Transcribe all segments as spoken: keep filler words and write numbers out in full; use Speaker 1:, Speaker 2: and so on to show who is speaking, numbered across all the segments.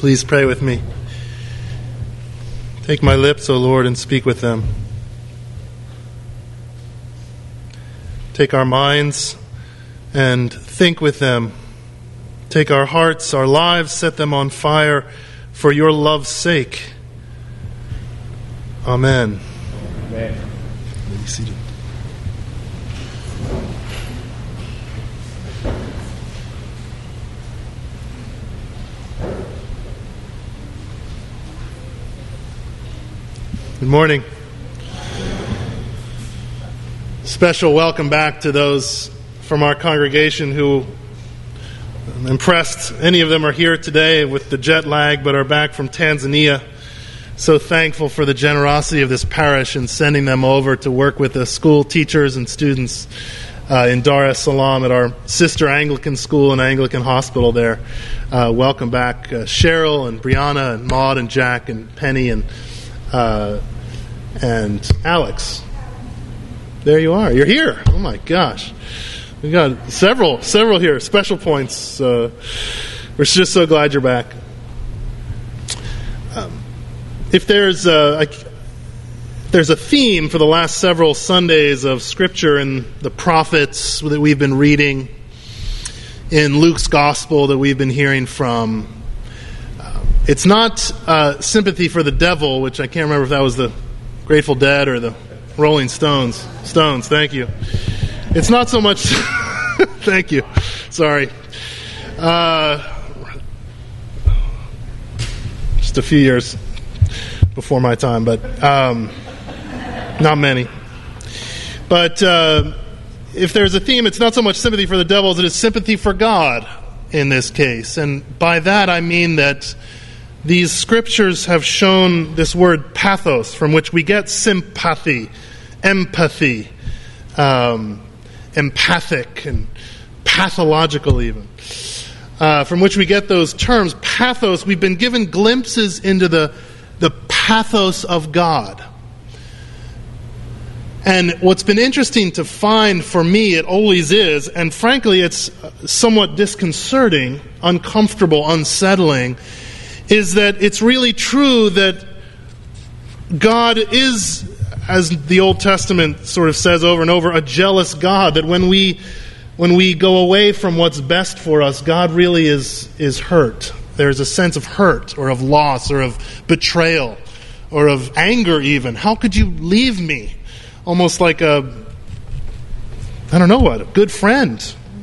Speaker 1: Please pray with me. Take my lips, O Lord, and speak with them. Take our minds and think with them. Take our hearts, our lives, set them on fire for your love's sake. Amen.
Speaker 2: Amen.
Speaker 1: Be seated. Good morning. Special welcome back to those from our congregation who, I'm impressed, any of them are here today with the jet lag, but are back from Tanzania. So thankful for the generosity of this parish in sending them over to work with the school teachers and students uh, in Dar es Salaam at our sister Anglican school and Anglican hospital there. Uh, welcome back, uh, Cheryl and Brianna and Maud and Jack and Penny and uh, and Alex. There you are. You're here. Oh my gosh. We got several, several here. Special points. Uh, we're just so glad you're back. Um, if there's a, if there's a theme for the last several Sundays of Scripture and the prophets that we've been reading in Luke's Gospel that we've been hearing from, uh, it's not uh, sympathy for the devil, which I can't remember if that was the Grateful Dead or the Rolling Stones. Stones, thank you. It's not so much... thank you. Sorry. Uh, just a few years before my time, but um, not many. But uh, if there's a theme, it's not so much sympathy for the devil as it is sympathy for God in this case. And by that I mean that these scriptures have shown this word pathos, from which we get sympathy, empathy, um, empathic, and pathological even, uh, from which we get those terms. Pathos, we've been given glimpses into the, the pathos of God. And what's been interesting to find for me, it always is, and frankly it's somewhat disconcerting, uncomfortable, unsettling, is that it's really true that God is, as the Old Testament sort of says over and over, a jealous God. That when we when we go away from what's best for us, God really is is hurt. There's a sense of hurt or of loss or of betrayal or of anger even. How could you leave me? Almost like a, I don't know what, a good friend.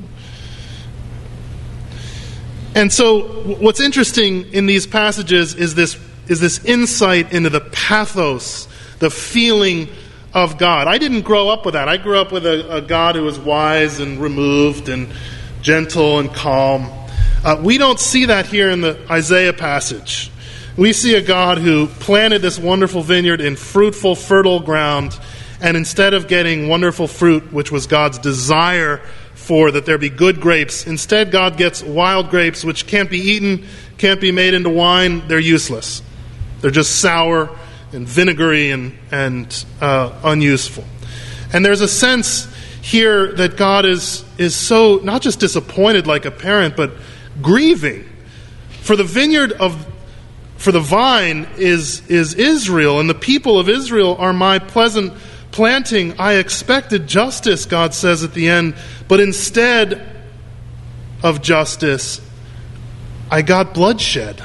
Speaker 1: And so what's interesting in these passages is this is this insight into the pathos, the feeling of God. I didn't grow up with that. I grew up with a, a God who was wise and removed and gentle and calm. Uh, we don't see that here in the Isaiah passage. We see a God who planted this wonderful vineyard in fruitful, fertile ground, and instead of getting wonderful fruit, which was God's desire for that there be good grapes, instead God gets wild grapes which can't be eaten, can't be made into wine. They're useless. They're just sour and vinegary and, and uh, unuseful. And there's a sense here that God is, is so not just disappointed like a parent, but grieving. For the vineyard of, for the vine is, is Israel, and the people of Israel are my pleasant planting. I expected justice, God says at the end, but instead of justice, I got bloodshed.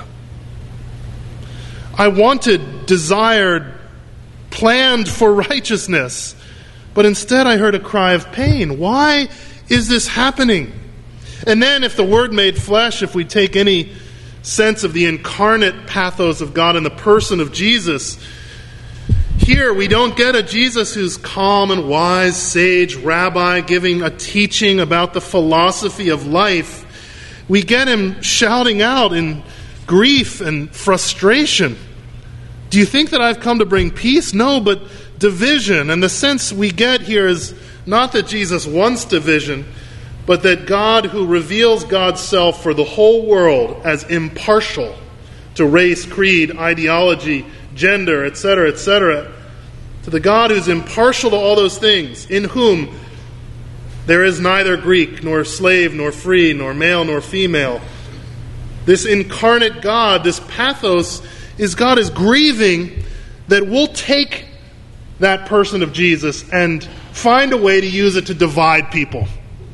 Speaker 1: I wanted, desired, planned for righteousness, but instead I heard a cry of pain. Why is this happening? And then if the Word made flesh, if we take any sense of the incarnate pathos of God in the person of Jesus, here we don't get a Jesus who's calm and wise, sage, rabbi, giving a teaching about the philosophy of life. We get him shouting out in grief and frustration. Do you think that I've come to bring peace? No, but division. And the sense we get here is not that Jesus wants division, but that God, who reveals God's self for the whole world as impartial to race, creed, ideology, gender, et cetera, et cetera, to the God who's impartial to all those things, in whom there is neither Greek, nor slave, nor free, nor male, nor female, this incarnate God, this pathos, is God is grieving that we'll take that person of Jesus and find a way to use it to divide people.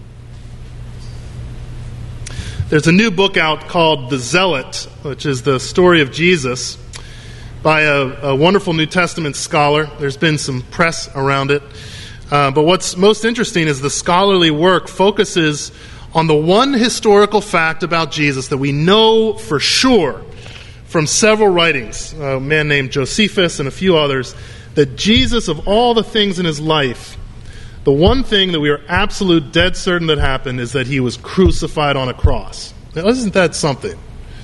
Speaker 1: There's a new book out called The Zealot, which is the story of Jesus, by a, a wonderful New Testament scholar. There's been some press around it. Uh, but what's most interesting is the scholarly work focuses on the one historical fact about Jesus that we know for sure from several writings, a man named Josephus and a few others, that Jesus, of all the things in his life, the one thing that we are absolute dead certain that happened is that he was crucified on a cross. Now, isn't that something?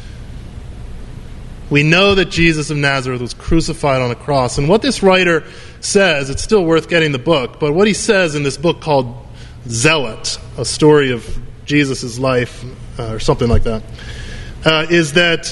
Speaker 1: We know that Jesus of Nazareth was crucified on a cross. And what this writer says, it's still worth getting the book, but what he says in this book called Zealot, a story of Jesus' life, uh, or something like that, uh, is that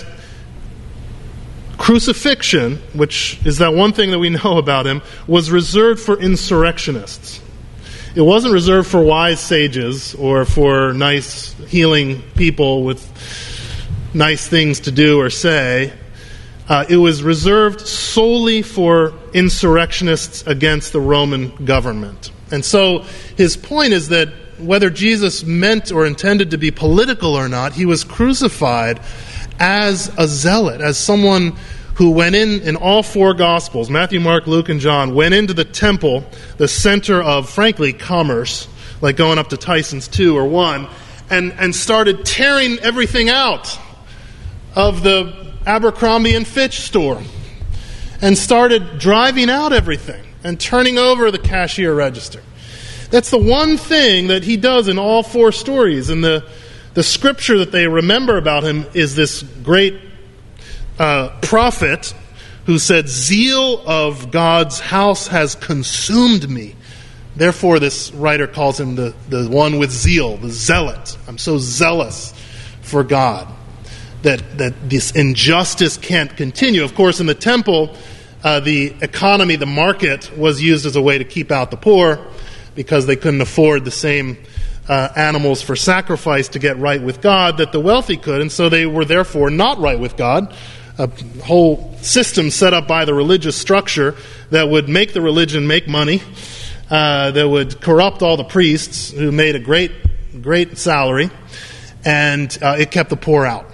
Speaker 1: crucifixion, which is that one thing that we know about him, was reserved for insurrectionists. It wasn't reserved for wise sages or for nice, healing people with nice things to do or say. Uh, it was reserved solely for insurrectionists against the Roman government. And so his point is that whether Jesus meant or intended to be political or not, he was crucified as a zealot, as someone who went in, in all four Gospels, Matthew, Mark, Luke, and John, went into the temple, the center of, frankly, commerce, like going up to Tyson's two or one, and, and started tearing everything out of the Abercrombie and Fitch store, and started driving out everything and turning over the cashier register. That's the one thing that he does in all four stories. And the, the scripture that they remember about him is this great uh, prophet who said, "Zeal of God's house has consumed me." Therefore, this writer calls him the, the one with zeal, the zealot. I'm so zealous for God that, that this injustice can't continue. Of course, in the temple, uh, the economy, the market, was used as a way to keep out the poor because they couldn't afford the same uh, animals for sacrifice to get right with God that the wealthy could. And so they were therefore not right with God. A whole system set up by the religious structure that would make the religion make money, uh, that would corrupt all the priests who made a great, great salary, and uh, it kept the poor out.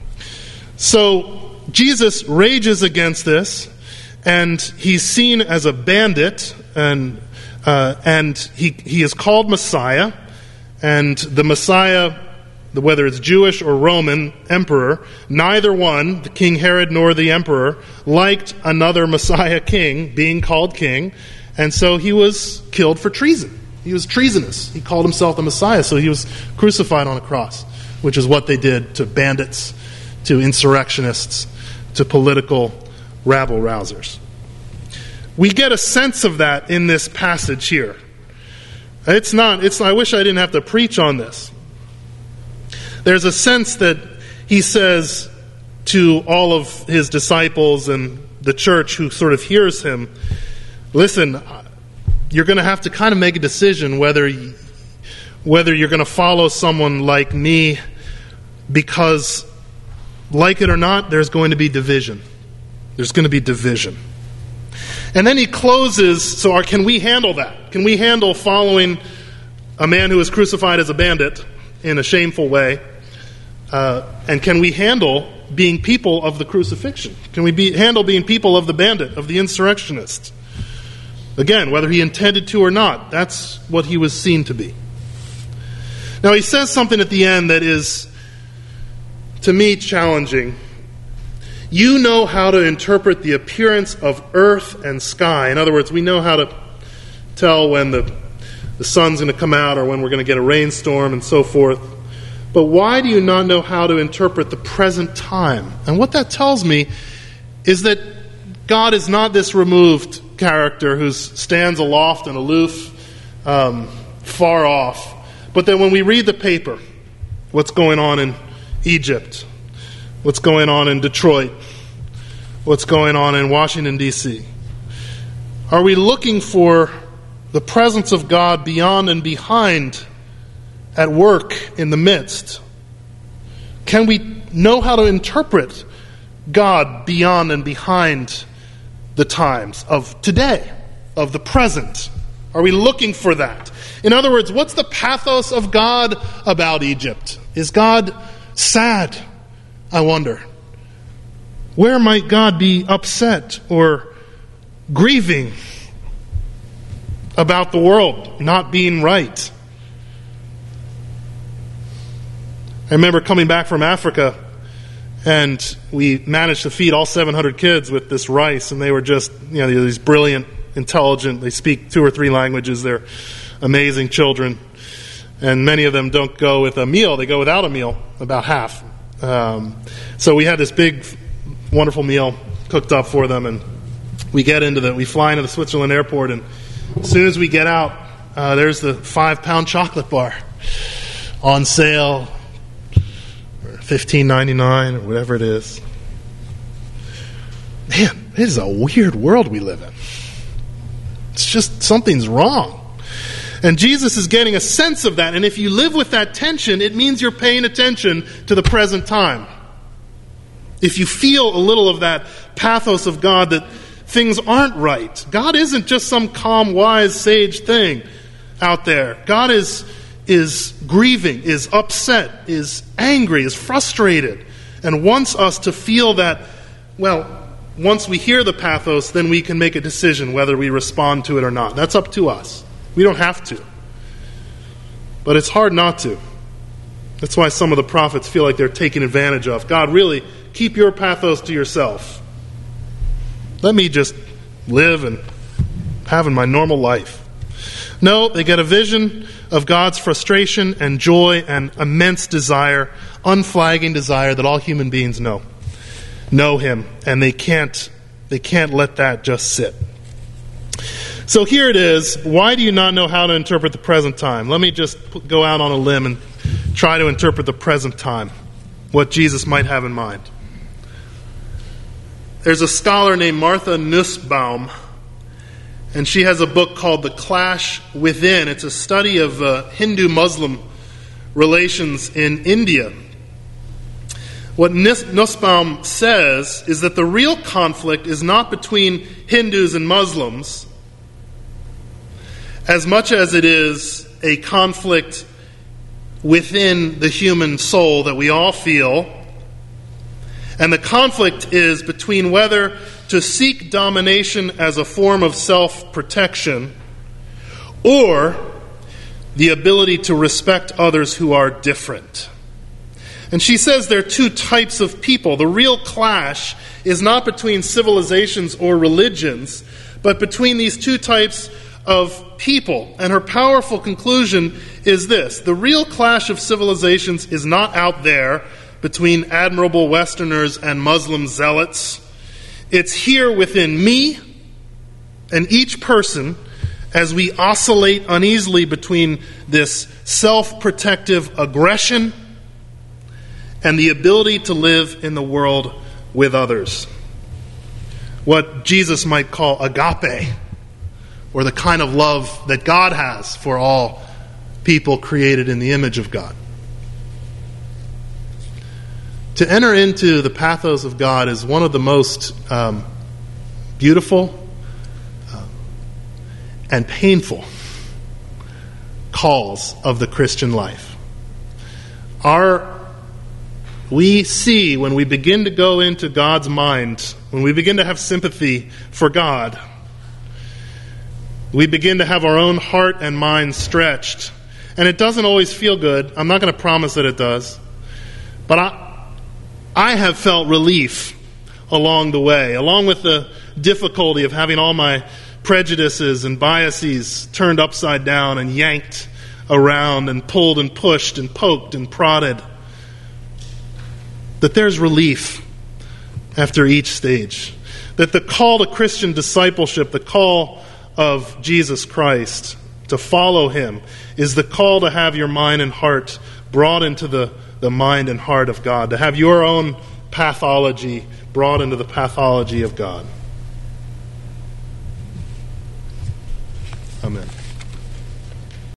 Speaker 1: So Jesus rages against this, and he's seen as a bandit, and uh, and he he is called Messiah, and the Messiah, whether it's Jewish or Roman emperor, neither one, the King Herod nor the emperor, liked another Messiah king being called king, and so he was killed for treason. He was treasonous. He called himself the Messiah, so he was crucified on a cross, which is what they did to bandits, to insurrectionists, to political rabble-rousers. We get a sense of that in this passage here. It's not, it's, I wish I didn't have to preach on this. There's a sense that he says to all of his disciples and the church who sort of hears him, listen, you're going to have to kind of make a decision whether, whether you're going to follow someone like me, because, like it or not, there's going to be division. There's going to be division. And then he closes, so our, can we handle that? Can we handle following a man who was crucified as a bandit in a shameful way? Uh, and can we handle being people of the crucifixion? Can we be, handle being people of the bandit, of the insurrectionist? Again, whether he intended to or not, that's what he was seen to be. Now he says something at the end that is, to me, challenging. You know how to interpret the appearance of earth and sky. In other words, we know how to tell when the, the sun's going to come out or when we're going to get a rainstorm and so forth. But why do you not know how to interpret the present time? And what that tells me is that God is not this removed character who stands aloft and aloof, um, far off. But that when we read the paper, what's going on in Egypt, what's going on in Detroit, what's going on in Washington, D C, are we looking for the presence of God beyond and behind, at work in the midst? Can we know how to interpret God beyond and behind the times of today, of the present? Are we looking for that? In other words, what's the pathos of God about Egypt? Is God sad? I wonder. Where might God be upset or grieving about the world not being right? I remember coming back from Africa, and we managed to feed all seven hundred kids with this rice, and they were just, you know, these brilliant, intelligent, they speak two or three languages, they're amazing children, and many of them don't go with a meal, they go without a meal, about half. Um, so we had this big, wonderful meal cooked up for them, and we get into the, we fly into the Switzerland airport, and as soon as we get out, uh, there's the five-pound chocolate bar on sale, fifteen ninety-nine or whatever it is. Man, it is a weird world we live in. It's just, something's wrong. And Jesus is getting a sense of that. And if you live with that tension, it means you're paying attention to the present time. If you feel a little of that pathos of God, that things aren't right. God isn't just some calm, wise, sage thing out there. God is is grieving, is upset, is angry, is frustrated, and wants us to feel that, well, once we hear the pathos, then we can make a decision whether we respond to it or not. That's up to us. We don't have to. But it's hard not to. That's why some of the prophets feel like they're taken advantage of. God, really, keep your pathos to yourself. Let me just live and have my normal life. No, they get a vision of God's frustration and joy and immense desire, unflagging desire that all human beings know. Know Him, and they can't, they can't let that just sit. So here it is. Why do you not know how to interpret the present time? Let me just go out on a limb and try to interpret the present time, what Jesus might have in mind. There's a scholar named Martha Nussbaum, and she has a book called The Clash Within. It's a study of uh, Hindu-Muslim relations in India. What Nussbaum says is that the real conflict is not between Hindus and Muslims as much as it is a conflict within the human soul that we all feel. And the conflict is between whether to seek domination as a form of self-protection or the ability to respect others who are different. And she says there are two types of people. The real clash is not between civilizations or religions, but between these two types of people. And her powerful conclusion is this: the real clash of civilizations is not out there between admirable Westerners and Muslim zealots. It's here within me and each person as we oscillate uneasily between this self-protective aggression and the ability to live in the world with others. What Jesus might call agape, or the kind of love that God has for all people created in the image of God. To enter into the pathos of God is one of the most um, beautiful um, and painful calls of the Christian life. Our, we see when we begin to go into God's mind, when we begin to have sympathy for God, we begin to have our own heart and mind stretched. And it doesn't always feel good. I'm not going to promise that it does. But I... I have felt relief along the way, along with the difficulty of having all my prejudices and biases turned upside down and yanked around and pulled and pushed and poked and prodded. That there's relief after each stage. That the call to Christian discipleship, the call of Jesus Christ to follow Him, is the call to have your mind and heart brought into the the mind and heart of God, to have your own pathology brought into the pathology of God. Amen.